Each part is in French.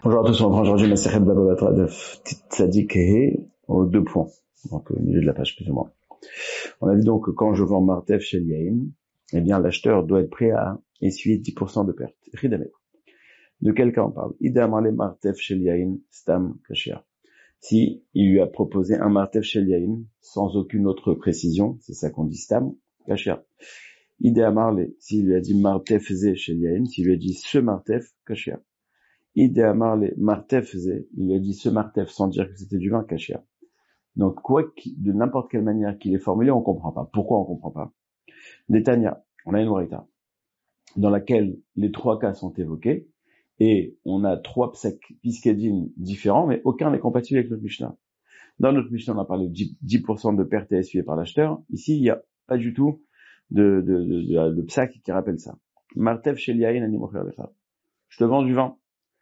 Bonjour à tous, on reprend aujourd'hui Masechet Baba Batra de Tzadik He aux 2 points, donc au milieu de la page plus ou moins. On a vu donc que quand je vends Martef chez Yain, eh bien l'acheteur doit être prêt à essuyer 10% de perte. De quel cas on parle? Idam le Martef chez Yain, Stam Kashia. Si il lui a proposé un Martef chez Yain sans aucune autre précision, c'est ça qu'on dit Stam Kashia. Idam le, s'il lui a dit Martef Ze chez Yain, s'il lui a dit ce Martef Kashia. Idéamar les martef faisait, il lui a dit ce martef sans dire que c'était du vin kashia. Donc, de n'importe quelle manière qu'il est formulé, on comprend pas. Pourquoi on comprend pas? Netanya, on a une braïta, dans laquelle les 3 cas sont évoqués, et on a 3 piskedin différents, mais aucun n'est compatible avec notre Mishnah. Dans notre Mishnah, on a parlé de 10% de perte essuyée par l'acheteur. Ici, il n'y a pas du tout de psak qui rappelle ça. Martef shel yain ani mocher lecha. Je te vends du vin.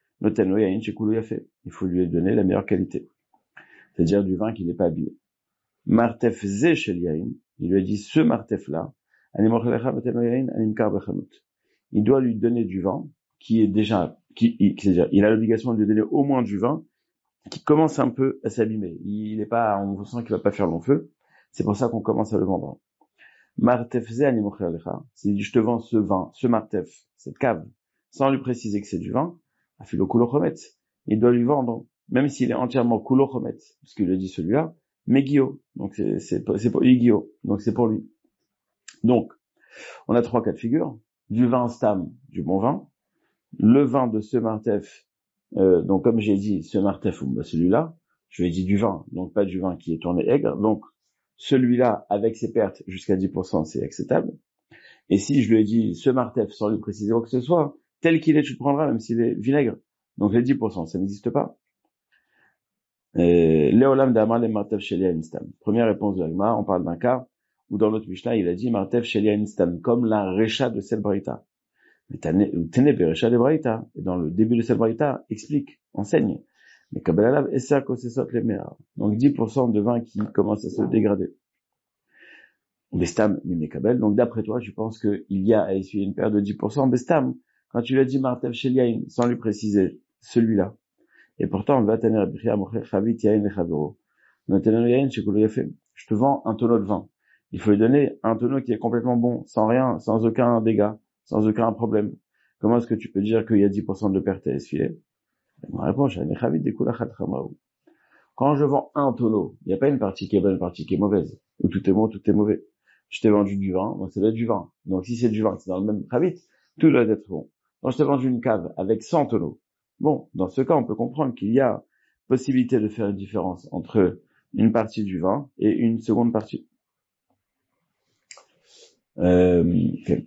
Il faut lui donner la meilleure qualité. C'est-à-dire du vin qui n'est pas abîmé. Martef ze shel yain, il lui a dit ce martef-là, il doit lui donner du vin qui est déjà, c'est-à-dire, il a l'obligation de lui donner au moins du vin qui commence un peu à s'abîmer. Il est pas, on sent qu'il va pas faire long feu. C'est pour ça qu'on commence à le vendre. Martef ze ani mocher lecha. S'il dit je te vends ce vin, ce martef, cette cave, sans lui préciser que c'est du vin, afilo kulochomet. Il doit lui vendre, même s'il est entièrement kulochomet, parce qu'il lui a dit celui-là, mais Guillaume. Donc c'est pour Guillaume. Donc c'est pour lui. Donc, on a 3 cas de figure. Du vin stam, du bon vin. Le vin de ce martef, donc comme j'ai dit, ce martef, celui-là, je lui ai dit du vin, donc pas du vin qui est tourné aigre. Donc, celui-là, avec ses pertes jusqu'à 10%, c'est acceptable. Et si je lui ai dit ce martef sans lui préciser quoi que ce soit, tel qu'il est, tu le prendras, même s'il est vinaigre. Donc les 10%, ça n'existe pas. Léolam d'Amar les Martef Shelia Instam. Première réponse de l'Agma, on parle d'un cas où dans notre Mishnah, il a dit Martef Shelia Instam, comme la Recha de cette Braïta. Mais Tene Berecha de Braïta. Et dans le début de cette Braïta, explique, enseigne. Mais Kabbalalav Esser Kosesot les Mera. Donc 10% de vin qui commence à se dégrader. Bestam Mimekabel. Donc d'après toi, je pense qu'il y a à essuyer une perte de 10%. Bestam, quand tu lui as dit Martef Shelia sans lui préciser celui-là. Et pourtant, je te vends un tonneau de vin. Il faut lui donner un tonneau qui est complètement bon, sans rien, sans aucun dégât, sans aucun problème. Comment est-ce que tu peux dire qu'il y a 10% de perte à essuyer? Ma réponse, quand je vends un tonneau, il n'y a pas une partie qui est bonne, une partie qui est mauvaise. Ou tout est bon, tout est mauvais. Je t'ai vendu du vin, donc ça doit être du vin. Donc si c'est du vin, c'est dans le même chavit, tout doit être bon. Quand je t'ai vendu une cave avec 100 tonneaux, bon, dans ce cas, on peut comprendre qu'il y a possibilité de faire une différence entre une partie du vin et une seconde partie. Okay.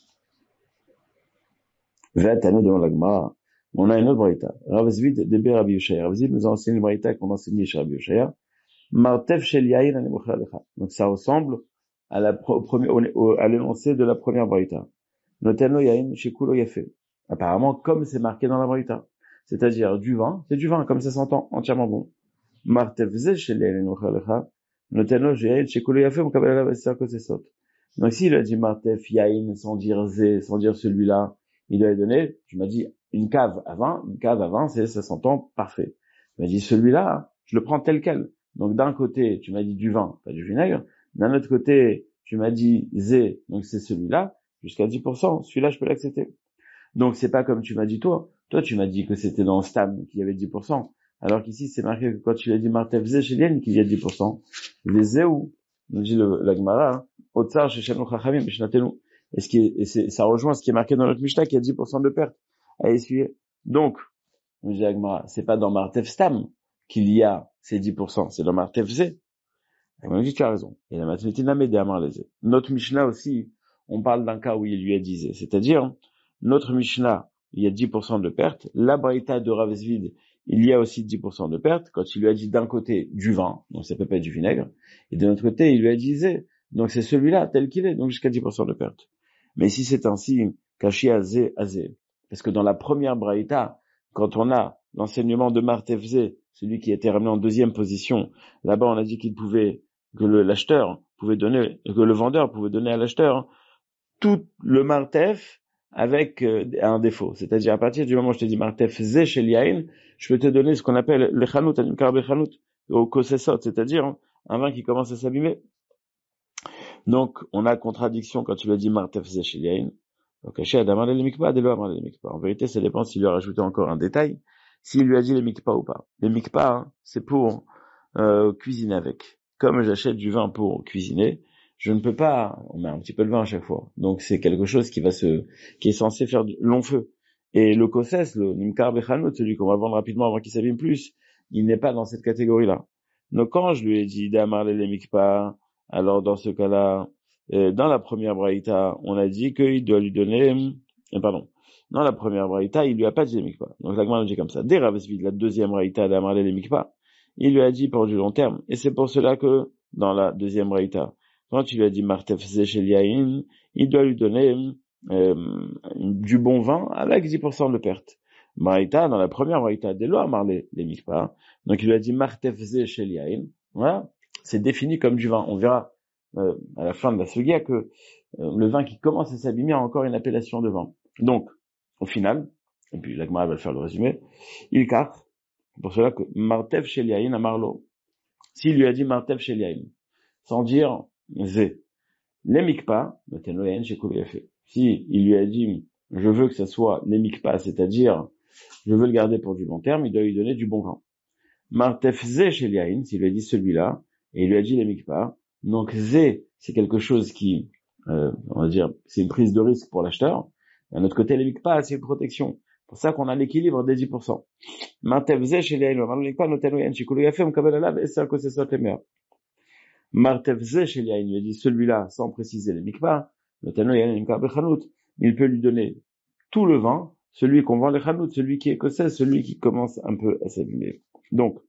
Devant la Gemara, on a une autre braïta. Rav Zvid de Rabbi Yoshaya. Rav Zvid nous a enseigné une braïta qu'on enseignait chez Rabbi Yoshaya. Martef shel yain ani mocher lecha. Donc ça ressemble à l'énoncé de la première braïta. Noteno yain shekulo yafe. Apparemment, comme c'est marqué dans la braïta. C'est-à-dire du vin, c'est du vin, comme ça s'entend, entièrement bon. Martef ze shel yain ani mocher lecha. Noteno yain shekulo yafe, mon kabbalah va se faire que c'est saute. Donc s'il a dit martef yain sans dire ze, sans dire celui-là, il doit donner, tu m'as dit une cave à vin, ça s'entend parfait. Il m'a dit celui-là, je le prends tel quel. Donc d'un côté, tu m'as dit du vin, pas du vinaigre. D'un autre côté, tu m'as dit zé, donc c'est celui-là, jusqu'à 10%. Celui-là, je peux l'accepter. Donc c'est pas comme tu m'as dit toi. Toi, tu m'as dit que c'était dans Stam qu'il y avait 10%. Alors qu'ici, c'est marqué que quand tu l'as dit Martef zé chez Lien qu'il y a 10%. Les zé ou, nous dit la Gemara, Otsar chez Shenu Chachamim, Mishnatenu. Ça rejoint ce qui est marqué dans notre Mishnah, qu'il y a 10% de perte à essuyer. Donc, nous dit la Gemara, c'est pas dans Martef Stam qu'il y a ces 10%, c'est dans Martef Zé. Et moi, je dis, tu as raison. Et la mathématique n'a m'aidé à marléser. Notre Mishnah aussi, on parle d'un cas où il lui a dit, c'est-à-dire, notre Mishnah, il y a 10% de perte. La Braïta de Rav Zvid, il y a aussi 10% de perte. Quand il lui a dit d'un côté du vin, donc ça peut pas être du vinaigre, et de l'autre côté, il lui a dit zé. Donc c'est celui-là, tel qu'il est, donc jusqu'à 10% de perte. Mais si c'est ainsi, caché à zé, parce que dans la première Braïta, quand on a l'enseignement de Martef Zé, celui qui était ramené en deuxième position, là-bas on a dit que le vendeur pouvait donner à l'acheteur tout le martef avec un défaut. C'est-à-dire, à partir du moment où je te dis Martef Ze Shel Yain, je peux te donner ce qu'on appelle le Chanout, Animkar Bechanout, au Kosesot, c'est-à-dire un vin qui commence à s'abîmer. Donc, on a contradiction quand tu lui as dit Martef Ze Shel Yain. Donc, Hachet Adamar le Mikpa, Delo Amar le Mikpa. En vérité, ça dépend s'il lui a rajouté encore un détail, s'il lui a dit les Mikpa ou pas. Les Mikpa, hein, c'est pour cuisiner avec. Comme j'achète du vin pour cuisiner, je ne peux pas, on met un petit peu de vin à chaque fois. Donc c'est quelque chose qui est censé faire du long feu. Et le kosses, le nimkar bechanut, celui qu'on va vendre rapidement avant qu'il s'abîme plus, il n'est pas dans cette catégorie-là. Donc quand je lui ai dit d'amar le mikpa, alors dans ce cas-là, dans la première braïta, on a dit qu'il doit lui donner, pardon, dans la première braïta, il lui a pas dit les mikpa. Donc la Gemara dit comme ça. Dès Ravesvid, la deuxième braïta d'amar le mikpa, il lui a dit pour du long terme. Et c'est pour cela que, dans la deuxième braïta, quand il lui a dit Martef Ze Shel Yain, il doit lui donner du bon vin avec 10% de perte. Braïta, dans la première braïta, dès lors, marlé les mikpa. Donc il lui a dit Martef Ze Shel Yain. Voilà, c'est défini comme du vin. On verra à la fin de la sugia que le vin qui commence à s'abîmer a encore une appellation de vin. Donc, au final, et puis la Gemara va faire le résumé, il carte. C'est pour cela que Martev Shel Yain a Marlo. S'il lui a dit Martev Shel Yain, sans dire Zé, les mikpa, si il lui a dit je veux que ça soit les mikpa, c'est-à-dire je veux le garder pour du long terme, il doit lui donner du bon vin. Martev Zé Shel Yain, s'il lui a dit celui-là, et il lui a dit les mikpa, donc Zé, c'est quelque chose qui, on va dire, c'est une prise de risque pour l'acheteur. D'un autre côté, les mikpa, c'est une protection. C'est pour ça qu'on a l'équilibre des 10%. Martev Ze Shel Yain, on ne pas noter Yain, Shikulu Yafé, on kabel alav, et c'est un cause les meilleurs. Martev Ze Shel Yain, il a dit celui-là, sans préciser les mikpa, noter Yain, Nimkar Bechanout, il peut lui donner tout le vin, celui qu'on vend les chanout, celui qui est écossais, celui qui commence un peu à s'abîmer. Donc,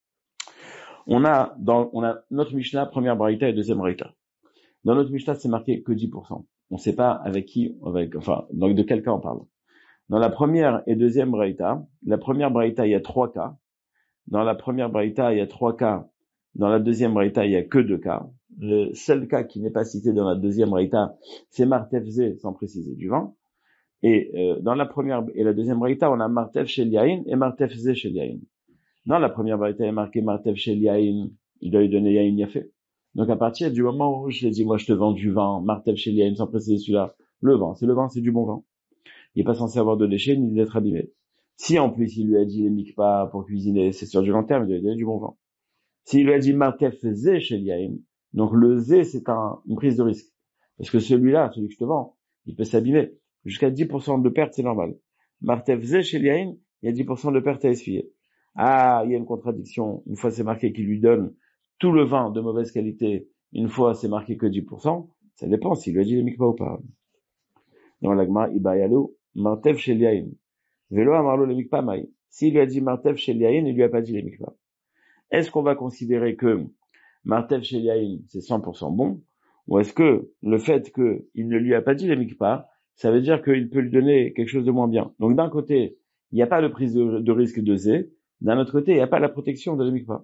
on a notre Mishnah, première braïta et deuxième braïta. Dans notre Mishnah, c'est marqué que 10%. On ne sait pas avec qui, donc de quel cas on parle. Dans la première et deuxième braïta, la première braïta, il y a 3 cas. Dans la première braïta, il y a 3 cas. Dans la deuxième braïta, il y a que 2 cas. Le seul cas qui n'est pas cité dans la deuxième braïta, c'est Martev Ze, sans préciser du vin. Et dans la première et la deuxième braïta, on a Martev Shel Yain et Martev Ze Shel Yain. Dans la première braïta, il est marqué Martev Shel Yain, il doit lui donner Yain Yafé. Donc à partir du moment où je l'ai dit, moi je te vends du vin, Martev Shel Yain, sans préciser celui-là, le vin, c'est du bon vin. Il n'est pas censé avoir de déchets ni d'être abîmé. Si en plus il lui a dit les mikpa pour cuisiner, c'est sur du long terme, il doit lui donner du bon vin. S'il lui a dit Martef Ze Shel Yain, donc le Ze c'est une prise de risque. Parce que celui-là, celui que je te vends, il peut s'abîmer. Jusqu'à 10% de perte, c'est normal. Martef Ze Shel Yain, il y a 10% de perte à essuyer. Ah, il y a une contradiction. Une fois c'est marqué qu'il lui donne tout le vin de mauvaise qualité, une fois c'est marqué que 10%, ça dépend s'il lui a dit les mikpa ou pas. Dans l'agma, Ibayalo, Martev Shel Yain. Velo Amarlo le mikpa mai. S'il lui a dit Martev Shel Yain, il lui a pas dit les mikpa. Est-ce qu'on va considérer que Martev Shel Yain, c'est 100% bon? Ou est-ce que le fait qu'il ne lui a pas dit les mikpa, ça veut dire qu'il peut lui donner quelque chose de moins bien? Donc d'un côté, il n'y a pas de prise de risque de Zé. D'un autre côté, il n'y a pas la protection de les mikpa.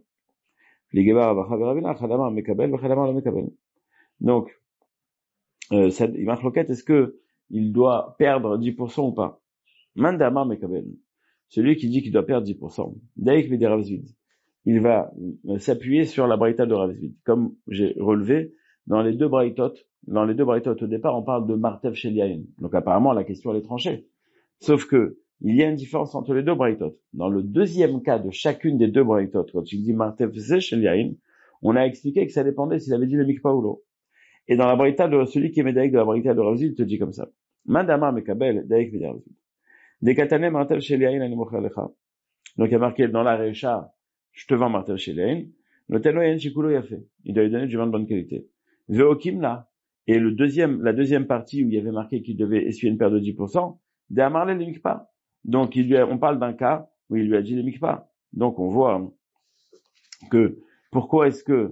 Donc, il marque l'enquête, est-ce que il doit perdre 10% ou pas? Mandama Mekabel. Celui qui dit qu'il doit perdre 10%. Daïk Vede Ravzvid. Il va s'appuyer sur la braïta de Ravzvid. Comme j'ai relevé, dans les deux braïtot au départ, on parle de Martev Shel Yain. Donc apparemment, la question elle est tranchée. Sauf que, il y a une différence entre les deux braïtot. Dans le deuxième cas de chacune des deux braïtot, quand tu dis Martev Shel Yain, on a expliqué que ça dépendait s'il avait dit le mikpa ou l'eau. Et dans la braïta de celui qui est médaïque de la braïta de Ravzvid, il te dit comme ça. Mandama Mekabel, Daïk Vede Ravzvid. Dekatane Martev Shel Yain ani mocher lecha. Donc il y a marqué dans la Récha, je te vends Martev Shel Yain. Noteno Yain Shikulo Yafé. Il doit lui donner du vin de bonne qualité. Veokimna. Et la deuxième partie où il y avait marqué qu'il devait essuyer une perte de 10%, de Amarle le mikpa. Donc on parle d'un cas où il lui a dit le mikpa. Donc on voit que pourquoi est-ce que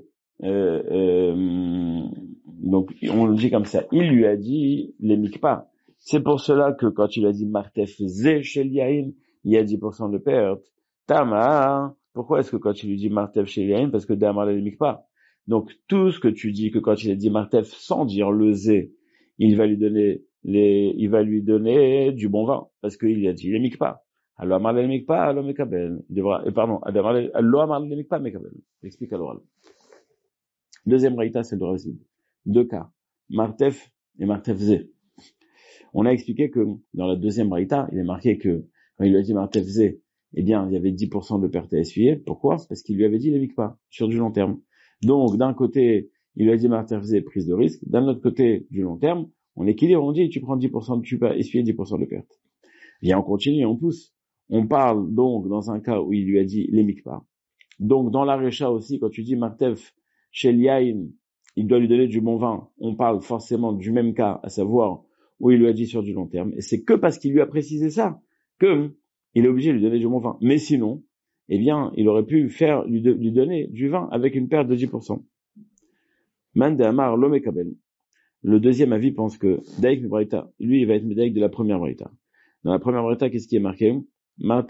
donc on le dit comme ça. Il lui a dit les mikpa. C'est pour cela que quand il a dit Martef Ze Shel Yain, il y a 10% de perte. Tamar, pourquoi est-ce que quand il lui dit Martef Shel Yain, parce que Damar le mikpa. Donc tout ce que tu dis que quand il a dit Martef sans dire le Ze, il va lui donner il va lui donner du bon vin, parce qu'il lui a dit, les mikpa. Alors, amar les mikpa, alors mekabel. Il devra, pardon, alors amar les mikpa, mekabel. J'explique à l'oral. Deuxième raïta, c'est le Ravid. Deux cas. Martef et Martef Zé. On a expliqué que, dans la deuxième raïta, il est marqué que, quand il lui a dit Martef Zé, eh bien, il y avait 10% de perte à essuyer. Pourquoi? C'est parce qu'il lui avait dit les mikpa, sur du long terme. Donc, d'un côté, il lui a dit Martef Zé, prise de risque. D'un autre côté, du long terme, on équilibre, on dit, tu prends 10%, tu peux essuyer 10% de perte. Et on continue, on pousse. On parle donc dans un cas où il lui a dit les mikpa. Donc dans la Recha aussi, quand tu dis Martef chez Liaïn, il doit lui donner du bon vin, on parle forcément du même cas, à savoir où il lui a dit sur du long terme. Et c'est que parce qu'il lui a précisé ça que il est obligé de lui donner du bon vin. Mais sinon, eh bien, il aurait pu lui donner du vin avec une perte de 10%. Man de Amar Lomekabel. Le deuxième avis pense que Daïk Braïta, lui, il va être Daïk de la première Braïta. Dans la première Braïta, qu'est-ce qui est marqué? La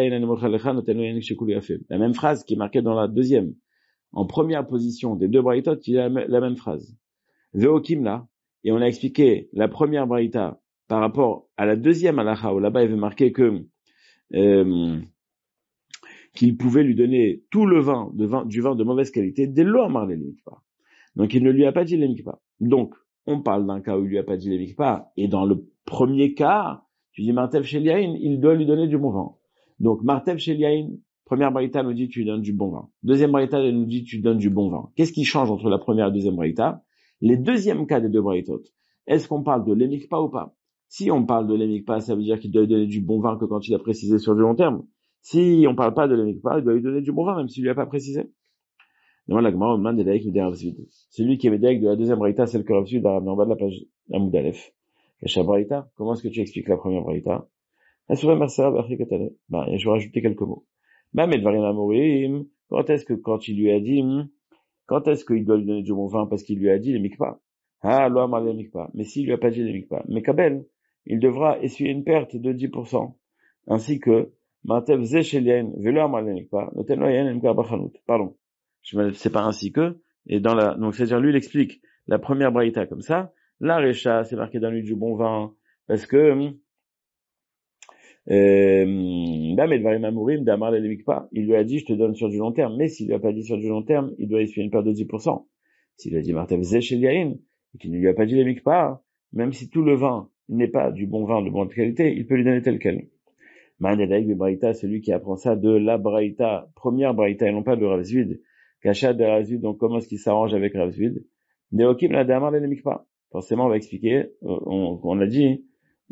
même phrase qui est marquée dans la deuxième. En première position des deux Braïtot, il y a la même phrase. Veokim là, et on a expliqué la première Braïta par rapport à la deuxième Alacha, où là-bas il veut marquer que qu'il pouvait lui donner tout le vin, du vin de mauvaise qualité, dès lors marlé les mikpa. Donc il ne lui a pas dit les mikpa. Donc on parle d'un cas où il lui a pas dit les mikpa, et dans le premier cas, tu dis Martev Sheliaïn, il doit lui donner du bon vin. Donc Martev Sheliaïn, première braïta nous dit tu lui donnes du bon vin. Deuxième braïta nous dit tu donnes du bon vin. Qu'est-ce qui change entre la première et la deuxième braïta? Les deuxièmes cas des deux braïtot. Est-ce qu'on parle de l'émikpa ou pas? Si on parle de l'émikpa, ça veut dire qu'il doit lui donner du bon vin que quand il a précisé sur du long terme. Si on parle pas de l'émikpa, il doit lui donner du bon vin même s'il lui a pas précisé. Donc la Gemara demande des daïk de Rav Zvid. Celui qui est daïk de la deuxième braïta, c'est le que Rav Zvid a ramené en bas de la page Amoud Aleph. Kacha braïta, comment est-ce que tu expliques la première braïta? Je vais rajouter quelques mots. Quand est-ce que quand il lui a dit, quand est-ce qu'il doit lui donner du bon vin parce qu'il lui a dit les mikpa? Ah, l'homme a les mikpa. Mais s'il lui a pas dit les mikpa, mais Kabel, il devra essuyer une perte de 10%. Ainsi que, Martev Zechelien, Velo a les mikpa, Notenoyen, Mka Bachanut. Pardon. C'est pas ainsi que, et donc c'est-à-dire lui, il explique la première braïta comme ça, la Recha, c'est marqué dans lui du bon vin, parce que, il lui a dit, je te donne sur du long terme, mais s'il lui a pas dit sur du long terme, il doit essuyer une perte de 10%. S'il lui a dit Martev Zechelien, et qu'il ne lui a pas dit les mikpa, même si tout le vin n'est pas du bon vin de bonne qualité, il peut lui donner tel quel. Ma'anadaïk de braïta, celui qui apprend ça de la braïta, première braïta, et non pas de Rav Zvid. Kachat de Rav Zvid, donc comment est-ce qu'il s'arrange avec Rav Zvid? Neokim la damar les mikpa. Forcément, on va expliquer, on l'a dit,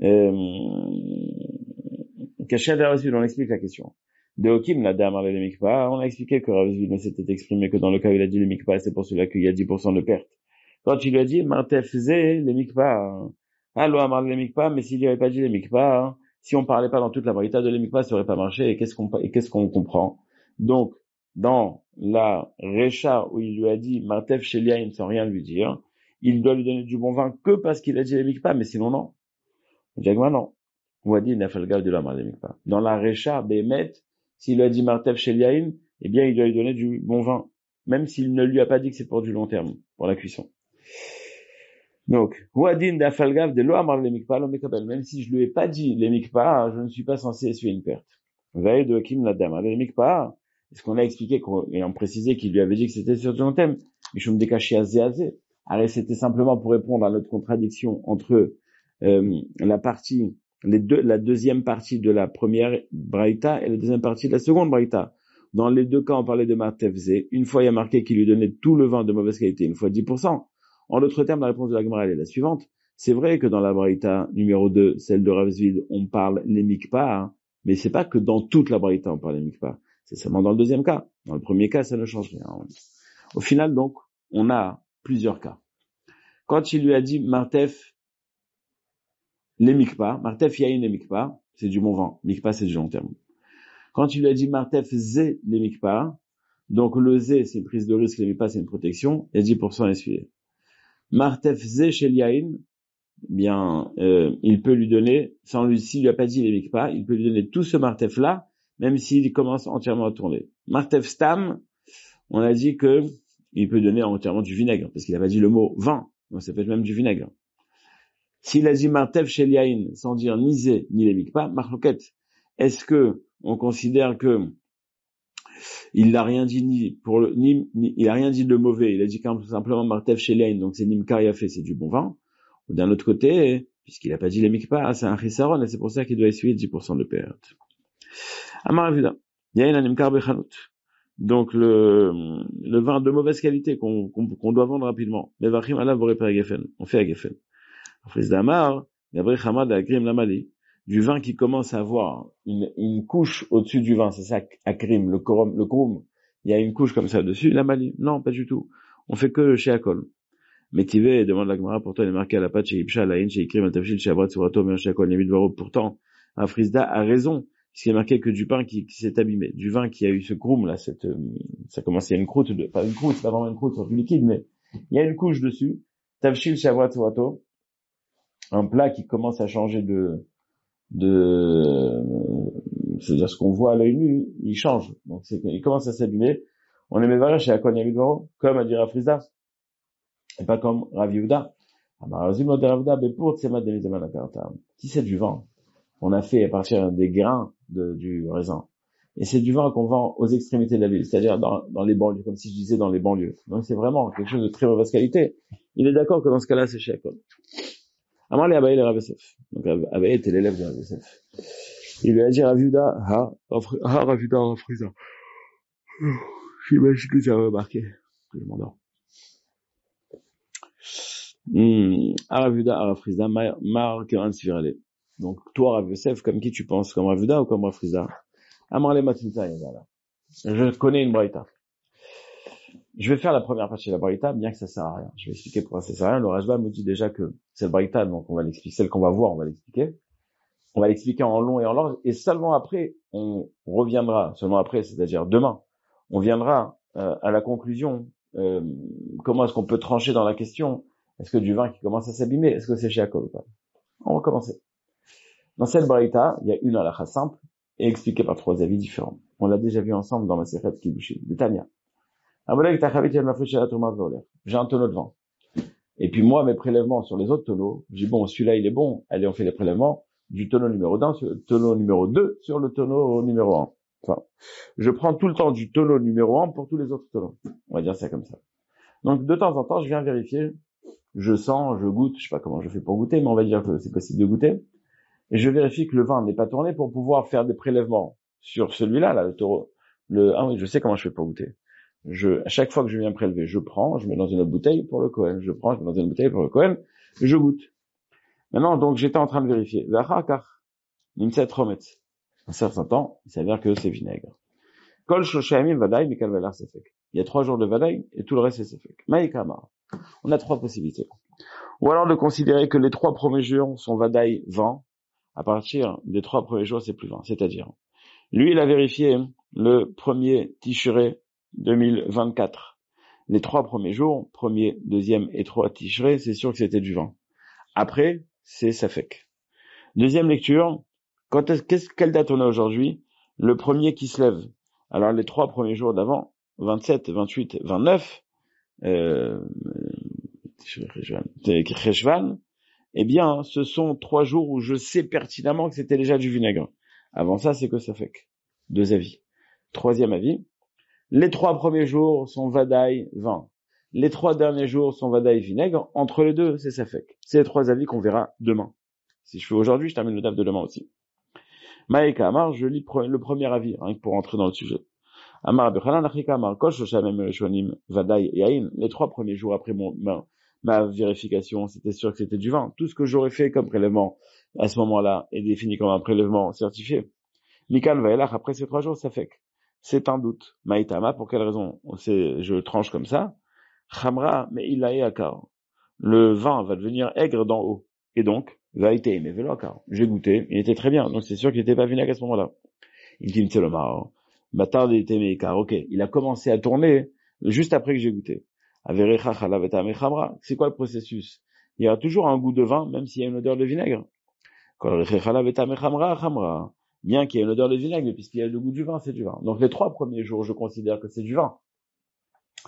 Kachat de Rav Zvid, on explique la question. Neokim la damar les mikpa, on a expliqué que Rav Zvid ne s'était exprimé que dans le cas où il a dit les mikpa, c'est pour cela qu'il y a 10% de perte. Quand il lui a dit, Martef faisait les mikpa, allo amar les mikpa, mais s'il lui avait pas dit les mikpa, si on parlait pas dans toute la braïta de l'émikpa, ça aurait pas marché, et qu'est-ce qu'on comprend? Donc, dans la Recha, où il lui a dit, Martef Sheliaïn, sans rien lui dire, il doit lui donner du bon vin que parce qu'il a dit l'émikpa, mais sinon non. Diagma, non. On a dit, Nafalgav de la mar l'émikpa. Dans la Recha, Behemet, s'il lui a dit Martef Sheliaïn, eh bien, il doit lui donner du bon vin, même s'il ne lui a pas dit que c'est pour du long terme, pour la cuisson. Donc, Ouadin d'Afalgav de Loamar les mikpa, même si je lui ai pas dit les mikpa, je ne suis pas censé essuyer une perte. Veille de Kim Ladam, les mikpa, est-ce qu'on a expliqué et on précisait qu'il lui avait dit que c'était sur du long terme, Mishum Dekashi Azéazé. Alors, c'était simplement pour répondre à notre contradiction entre, la deuxième partie de la première braïta et la deuxième partie de la seconde braïta. Dans les deux cas, on parlait de Martefzé. Une fois, il y a marqué qu'il lui donnait tout le vin de mauvaise qualité, une fois 10%. En d'autres termes, la réponse de la Gemara est la suivante. C'est vrai que dans la braïta numéro 2, celle de Rav Zvid, on parle les mikpa, mais c'est pas que dans toute la braïta on parle les mikpa. C'est seulement dans le deuxième cas. Dans le premier cas, ça ne change rien. Au final, donc, on a plusieurs cas. Quand il lui a dit Martef les mikpa, Martef yaïn les mikpa, c'est du bon vent. Mikpa, c'est du long terme. Quand il lui a dit Martef zé les mikpa, donc le zé, c'est une prise de risque, les mikpa, c'est une protection, et 10% essuyé. Martef zé shel yaïn, bien, il peut lui donner, s'il lui a pas dit les mikpa, il peut lui donner tout ce martef là, même s'il commence entièrement à tourner. Martef stam, on a dit que il peut donner entièrement du vinaigre, parce qu'il a pas dit le mot vin, donc ça peut être même du vinaigre. S'il a dit Martev Shel Yain, sans dire ni Zé, ni les Mikpa, Marloket, est-ce que on considère que il n'a rien dit il a rien dit de mauvais, il a dit simplement Martev Shel Yain, donc c'est Nimkar Yafé, c'est du bon vin. Ou d'un autre côté, puisqu'il n'a pas dit les Mikpa, c'est un Chisaron, et c'est pour ça qu'il doit essuyer 10% de perte. Amar Avida, Yain Nimkar Bechanut. Donc le vin de mauvaise qualité qu'on doit vendre rapidement. Levachim alav boré per Geffen. On fait à Geffen. Fris d'Amar, Gabriel Hamad Agrim Lamali. Du vin qui commence à avoir une couche au-dessus du vin, c'est ça, Agrim, le krum. Il y a une couche comme ça dessus, Lamali. Non, pas du tout. On fait que chez Akol. Mais Tivé demande la Gemara, pourtant il est marqué à la pâte chez Ibsha, la chez Ikrim, Atafshil, chez Abrat, Surato, mais chez Akol, Yamid Varo. Pourtant, Frisda a raison. Puisqu'il est marqué que du pain qui s'est abîmé, du vin qui a eu ce groom là, ça commence, il y a une croûte pas une croûte, c'est pas vraiment une croûte sur du liquide, mais il y a une couche dessus. Tavshil Shavrat Surato, un plat qui commence à changer c'est-à-dire ce qu'on voit à l'œil nu, il change. Donc il commence à s'abîmer. On est mévaré chez Akon Yamidoro, comme a dit Rafrizda, et pas comme Rav Yehuda. Si c'est du vin, on a fait à partir des grains du raisin. Et c'est du vin qu'on vend aux extrémités de la ville, c'est-à-dire dans les banlieues, comme si je disais dans les banlieues. Donc c'est vraiment quelque chose de très mauvaise qualité. Il est d'accord que dans ce cas-là, c'est chez Akon. Amar le Abaye le Rav Yosef. Donc Abaye était l'élève de Rav Yosef. Il lui a dit Raviuda, Raviuda, Rafriza. J'imagine que tu as remarqué que je m'endors. Raviuda, Rafriza, Marque un Svirale. Donc, toi, Rav Yosef, comme qui tu penses? Comme Raviuda ou comme Rafriza? Amar le Matinta, je connais une braïta. Je vais faire la première partie de la braïta, bien que ça sert à rien. Je vais expliquer pourquoi ça sert à rien. Le Rajba me dit déjà que c'est le braïta, donc on va l'expliquer, celle qu'on va voir, on va l'expliquer. On va l'expliquer en long et en large, et seulement après, on reviendra, seulement après, c'est-à-dire demain, on viendra à la conclusion, comment est-ce qu'on peut trancher dans la question, est-ce que du vin qui commence à s'abîmer, est-ce que c'est chez Akol ou pas? On va commencer. Dans cette braïta, il y a une halakha simple, et expliquée par 3 avis différents. On l'a déjà vu ensemble dans ma Masechet Kiddushin, de Tanya. J'ai un tonneau de vin. Et puis moi, mes prélèvements sur les autres tonneaux, je dis bon, celui-là il est bon, allez on fait les prélèvements, du tonneau numéro 1 sur le tonneau numéro 2 sur le tonneau numéro 1. Enfin, je prends tout le temps du tonneau numéro 1 pour tous les autres tonneaux. On va dire ça comme ça. Donc, de temps en temps, je viens vérifier, je sens, je goûte, je sais pas comment je fais pour goûter, mais on va dire que c'est possible de goûter. Et je vérifie que le vin n'est pas tourné pour pouvoir faire des prélèvements sur celui-là, là, le taureau. Ah oui, je sais comment je fais pour goûter. À chaque fois que je viens prélever, je prends, je mets dans une autre bouteille pour le Cohen. Je prends, je mets dans une bouteille pour le Cohen, et je goûte. Maintenant, donc, j'étais en train de vérifier. Un certain temps, il s'avère que c'est vinaigre. Kol shoshamim vadaï, mikal velar sefek. Il y a 3 jours de vadaï, et tout le reste c'est sefek. Maïkamar. On a 3 possibilités. Ou alors de considérer que les 3 premiers jours sont vadaï 20. À partir des 3 premiers jours, c'est plus 20. C'est-à-dire, lui, il a vérifié le premier Tishré 2024. Les 3 premiers jours, premier, deuxième et 3 Tishré, c'est sûr que c'était du vin. Après, c'est safek. Deuxième lecture, quelle date on a aujourd'hui? Le premier qui se lève. Alors les 3 premiers jours d'avant, 27, 28, 29, Cheshvan, eh bien, ce sont 3 jours où je sais pertinemment que c'était déjà du vinaigre. Avant ça, c'est que safek. 2 avis. 3e avis, les 3 premiers jours sont vadaï 20. Les 3 derniers jours sont vadaï vinaigre. Entre les deux, c'est safek. C'est les 3 avis qu'on verra demain. Si je fais aujourd'hui, je termine le DAF de demain aussi. Maïka Amar, je lis le premier avis, rien que pour entrer dans le sujet. Amar Abechanan, Achika Amar, Kosh, Shoshamem, Rishonim, Vadaï et Aïn, les 3 premiers jours après ma vérification, c'était sûr que c'était du vin. Tout ce que j'aurais fait comme prélèvement à ce moment-là est défini comme un prélèvement certifié. Mikan Vaelach, après ces 3 jours, ça fait que c'est un doute. Maïtama, pour quelle raison? Je tranche comme ça. Chamra, mais il a akar. Le vin va devenir aigre d'en haut. Et donc, va été aimé vélo akar. J'ai goûté, il était très bien. Donc c'est sûr qu'il n'était pas vinaigre à ce moment-là. Il dit, c'est le marre. Bâtard était aimé car, ok. Il a commencé à tourner juste après que j'ai goûté. C'est quoi le processus? Il y aura toujours un goût de vin, même s'il y a une odeur de vinaigre. Bien qu'il y ait une odeur de vinaigre, puisqu'il y a le goût du vin, c'est du vin. Donc les 3 premiers jours, je considère que c'est du vin.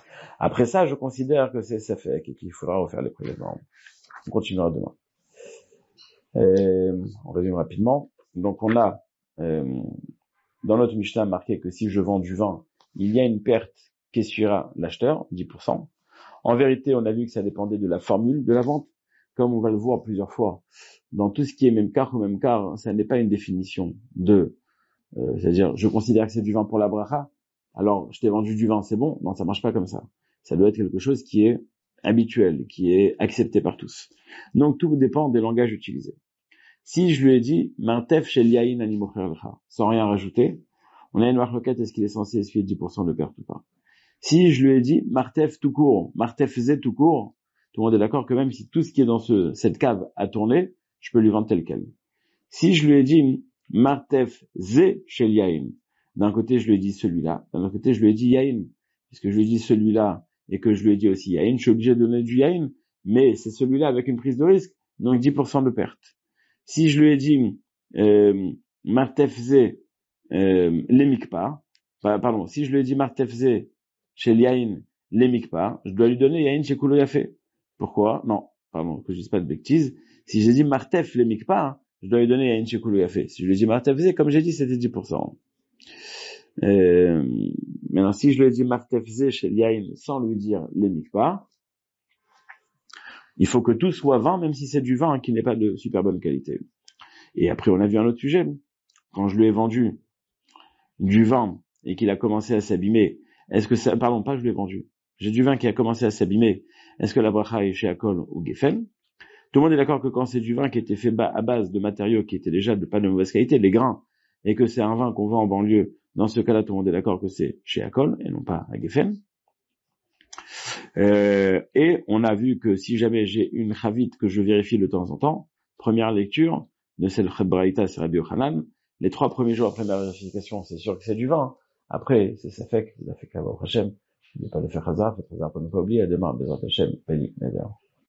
Après ça, je considère que c'est safek et qu'il faudra refaire les prélèvements. On continuera demain. On résume rapidement. Donc on a dans notre Mishnah marqué que si je vends du vin, il y a une perte qu'essuiera l'acheteur, 10%. En vérité, on a vu que ça dépendait de la formule de la vente. Comme on va le voir plusieurs fois, dans tout ce qui est même quart ou même quart, ça n'est pas une définition de, c'est-à-dire, je considère que c'est du vin pour la bracha, alors je t'ai vendu du vin, c'est bon. Non, ça marche pas comme ça. Ça doit être quelque chose qui est habituel, qui est accepté par tous. Donc tout dépend des langages utilisés. Si je lui ai dit, Martef shel yain ani mocher lecha, sans rien rajouter, on a une marloquette, est-ce qu'il est censé essuyer 10% de perte ou pas? Si je lui ai dit, Martef tout court, Martef zé tout court, tout le monde est d'accord que même si tout ce qui est dans cette cave a tourné, je peux lui vendre tel quel. Si je lui ai dit, Martef zé shel yain, d'un côté je lui ai dit celui-là, d'un autre côté je lui ai dit yain, puisque je lui ai dit celui-là et que je lui ai dit aussi yain, je suis obligé de donner du yain, mais c'est celui-là avec une prise de risque, donc 10% de perte. Si je lui ai dit Martefze lemikpa, pardon, si je lui ai dit Martefze chez Yain lemikpa, je dois lui donner Yain chez Koulo Yafé. Pourquoi? Non, pardon, que je dise pas de bêtises. Si j'ai dit Martef lemikpa, je dois lui donner Yain chez Koulo Yafé. Si je lui ai dit Martefze, comme j'ai dit, c'était 10%. Maintenant, si je lui ai dit Martefze chez Yain sans lui dire lemikpa, il faut que tout soit vin, même si c'est du vin qui n'est pas de super bonne qualité. Et après, on a vu un autre sujet. Quand je lui ai vendu du vin et qu'il a commencé à s'abîmer, est-ce que ça, pardon, pas je lui ai vendu. J'ai du vin qui a commencé à s'abîmer. Est-ce que la bracha est chez Akol ou Geffen? Tout le monde est d'accord que quand c'est du vin qui était fait à base de matériaux qui étaient déjà de pas de mauvaise qualité, les grains, et que c'est un vin qu'on vend en banlieue, dans ce cas-là, tout le monde est d'accord que c'est chez Akol et non pas à Geffen. Et on a vu que si jamais j'ai une chavit que je vérifie de temps en temps, première lecture de cette Braïta sur Rabbi Yochanan, les 3 premiers jours après la vérification, c'est sûr que c'est du vin. Après, c'est ça fait qu'à Hashem, il n'est pas de faire Hazar, faites Hazar pour ne pas oublier, à demain, Bezrat Hashem, Peli, Nader.